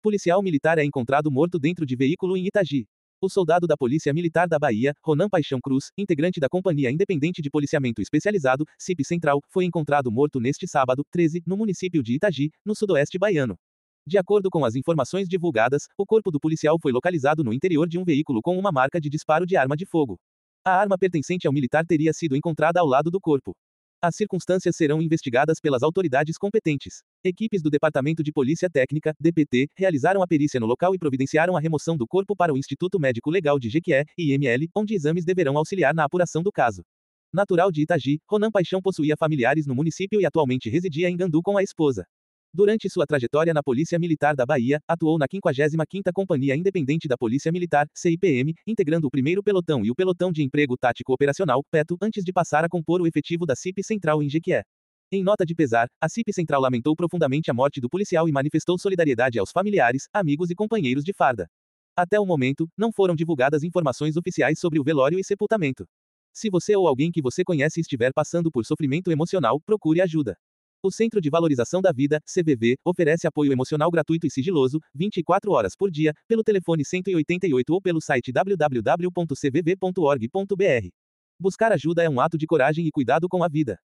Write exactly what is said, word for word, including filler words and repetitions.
Policial militar é encontrado morto dentro de veículo em Itagi. O soldado da Polícia Militar da Bahia, Ronan Paixão Cruz, integrante da Companhia Independente de Policiamento Especializado, C I P Central, foi encontrado morto neste sábado, treze, no município de Itagi, no sudoeste baiano. De acordo com as informações divulgadas, o corpo do policial foi localizado no interior de um veículo com uma marca de disparo de arma de fogo. A arma pertencente ao militar teria sido encontrada ao lado do corpo. As circunstâncias serão investigadas pelas autoridades competentes. Equipes do Departamento de Polícia Técnica, D P T, realizaram a perícia no local e providenciaram a remoção do corpo para o Instituto Médico Legal de Jequié, I M L, onde exames deverão auxiliar na apuração do caso. Natural de Itagi, Ronan Paixão possuía familiares no município e atualmente residia em Gandu com a esposa. Durante sua trajetória na Polícia Militar da Bahia, atuou na quinquagésima quinta Companhia Independente da Polícia Militar, C I P M, integrando o primeiro Pelotão e o Pelotão de Emprego Tático Operacional, PETO, antes de passar a compor o efetivo da C I P Central em Jequié. Em nota de pesar, a C I P Central lamentou profundamente a morte do policial e manifestou solidariedade aos familiares, amigos e companheiros de farda. Até o momento, não foram divulgadas informações oficiais sobre o velório e sepultamento. Se você ou alguém que você conhece estiver passando por sofrimento emocional, procure ajuda. O Centro de Valorização da Vida, C V V, oferece apoio emocional gratuito e sigiloso, vinte e quatro horas por dia, pelo telefone cento e oitenta e oito ou pelo site w w w ponto c v v ponto org ponto b r. Buscar ajuda é um ato de coragem e cuidado com a vida.